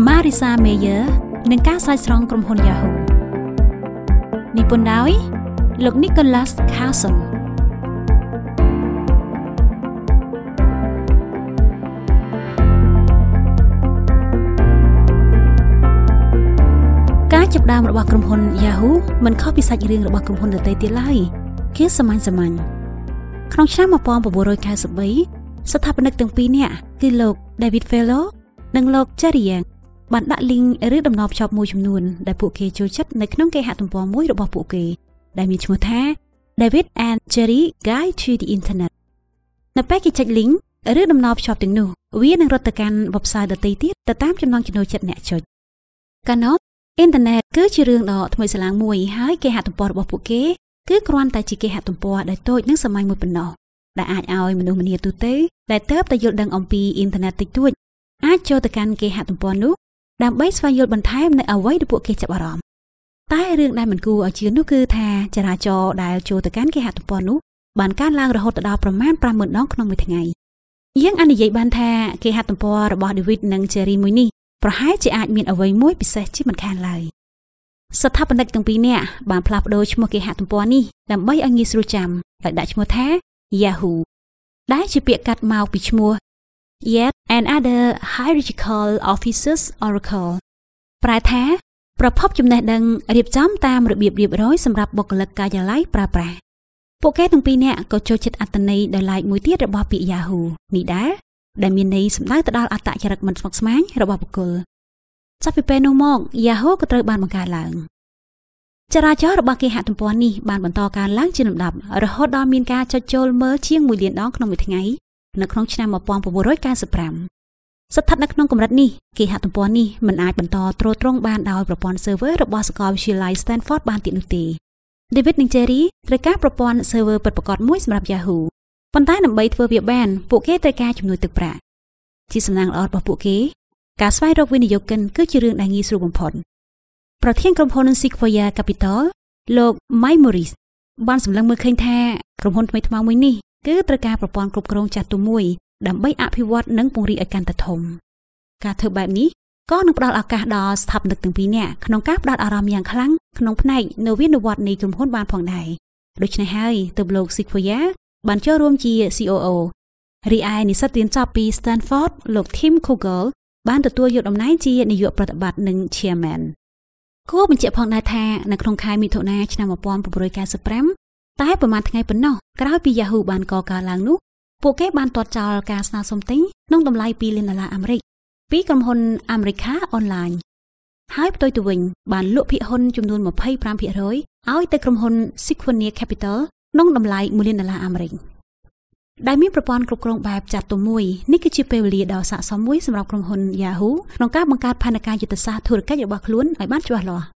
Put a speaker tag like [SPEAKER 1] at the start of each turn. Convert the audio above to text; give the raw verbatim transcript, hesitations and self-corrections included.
[SPEAKER 1] Marissa Mayer និងការសាយស្រង់ក្រុមហ៊ុន Yahoo និពន្ធដោយលោក Nicholas Carlson ការចាប់ផ្ដើមរបស់ក្រុមហ៊ុន Yahoo មិនខុសពីសាច់រឿងរបស់ក្រុមហ៊ុនដទៃទៀតឡើយគឺសាមញ្ញសាមញ្ញក្នុងឆ្នាំnineteen ninety-threeស្ថាបនិកទាំងពីរនាក់គឺលោក David Fellow និងលោក Jerry Yang បានដាក់ link ឬដំណភ្ជាប់មួយចំនួនដែលពួកគេចូលចិត្តនៅក្នុងគេហទំព័រមួយរបស់ពួកគេដែលមានឈ្មោះថា David and Jerry Guide to the Internet នៅពេលគេចុច link ឬដំណភ្ជាប់ទាំងនោះវានឹងរត់ទៅកាន់ website ដទៃទៀតទៅតាមចំណង់ចំណូលចិត្តអ្នកចុចកាលនោះ Internet គឺជារឿងដ៏ថ្មីស្លាងមួយហើយគេហទំព័ររបស់ពួកគេគឺគ្រាន់តែជាគេហទំព័រដែលតូចនិងសាមញ្ញមួយប៉ុណ្ណោះដែលអាចឲ្យមនុស្សម្នាទូទៅដែលទើបតែយល់ដឹងអំពីអ៊ីនធឺណិតតិចតួចអាចចូលទៅកាន់គេហទំព័រនោះដើម្បីស្វែងយល់បន្ថែមនៅអ្វីដែលពួកគេចាប់អារម្មណ៍តែរឿងដែលមិនគួរឲ្យជឿនោះគឺថាចរាចរណ៍ដែលចូលទៅកាន់គេហទំព័រនោះបានកើនឡើងរហូតដល់ប្រមាណfive thousandដងក្នុងមួយថ្ងៃយើងអាចនិយាយបានថាគេហទំព័ររបស់ David និង Jerry មួយនេះប្រហែលជាអាចមានអ្វីមួយពិសេសជាមិនខានឡើយស្ថាបនិកទាំងពីរនាក់បានផ្លាស់ប្ដូរឈ្មោះគេហទំព័រនេះដើម្បីឲ្យងាយស្រួលចាំដោយដាក់ឈ្មោះថា Yahoo ដែលជាពាក្យកាត់មកពីឈ្មោះ Yet Another Hierarchical Officer's Oracle ប្រែថាប្រភពចំណេះដឹងរៀបចំតាមរបៀបរៀបរយសម្រាប់បុគ្គលិកការិយាល័យប្រើប្រាស់ពួកគេទាំងពីរនាក់ក៏ចូលចិត្តអត្ថន័យដ៏ឡែកមួយទៀតរបស់ពាក្យ Yahoo នេះដែរដែលមានន័យសំដៅទៅដល់អត្តចរិតមិនស្មុគស្មាញរបស់បុគ្គលចាប់ពីពេលនោះមក Yahoo ក៏ត្រូវបានបង្កើតឡើងចរាចរណ៍របស់គេហទំព័រនេះបានបន្តកើនឡើងជាលំដាប់រហូតដល់មានការចុចចូលមើលជាងoneលានដងក្នុងមួយថ្ងៃនៅក្នុងឆ្នាំnineteen ninety-fiveស្ថិតនៅក្នុងកម្រិតនេះគេហទំព័រនេះមិនអាចបន្តទ្រទ្រង់បានដោយប្រព័ន្ធ server របស់សាកលវិទ្យាល័យ Stanford បានទៀតនោះទេ David និង Jerry ត្រូវការប្រព័ន្ធ server ពិតប្រាកដមួយសម្រាប់ Yahoo ប៉ុន្តែដើម្បីធ្វើវាបានពួកគេត្រូវការជំនួយទឹកប្រាក់ជាសំណាងល្អរបស់ពួកគេការស្វែងរកវិនិយោគិនគឺជារឿងដែលងាយស្រួលបំផុតប្រធានក្រុមហ៊ុន Sequoia Capital លោក Mike Morris បានសម្លឹងមើលឃើញថាក្រុមហ៊ុនថ្មីថ្មោងមួយនេះគឺត្រូវការប្រព័ន្ធគ្រប់គ្រងចាស់ទុំមួយដើម្បីអភិវឌ្ឍនិងពង្រីកឲ្យកាន់តែធំការធ្វើបែបនេះក៏នឹងផ្ដល់ឱកាសដល់ស្ថាបនិកទាំងពីរនាក់ក្នុងការផ្ដោតអារម្មណ៍យ៉ាងខ្លាំងក្នុងផ្នែកនវានុវត្តន៍នៃក្រុមហ៊ុនបានផងដែរដូច្នេះហើយទើបលោក Sequoia បានចូលរួមជា C O O រីឯនិស្សិតរៀនចប់ពី Stanford លោក Tim Kugel បានទទួលយកតំណែងជានាយកប្រតិបត្តិនិង Chairman គួរបញ្ជាក់ផងដែរថានៅក្នុងខែមិថុនាឆ្នាំnineteen ninety-fiveតែប្រហែលថ្ងៃប៉ុណ្ណោះក្រោយពី Yahoo បានកកើតឡើងនោះពួកគេបានទាត់ចោលការស្នើសុំទិញក្នុងតម្លៃtwoលានដុល្លារអាមេរិកពីក្រុមហ៊ុន America Online ហើយផ្ទុយទៅវិញបានលក់ភាគហ៊ុនចំនួនtwenty-five percent ឲ្យទៅក្រុមហ៊ុន Sequoia Capital ក្នុងតម្លៃoneលានដុល្លារអាមេរិកដែលមានប្រព័ន្ធគ្រប់គ្រងបែបចាត់ទុំមួយនេះគឺជាពេលវេលាដ៏ស័ក្តិសមមួយសម្រាប់ក្រុមហ៊ុន Yahoo ក្នុងការបង្កើតផែនការយុទ្ធសាស្ត្រធុរកិច្ចរបស់ខ្លួនឲ្យបានច្បាស់លាស់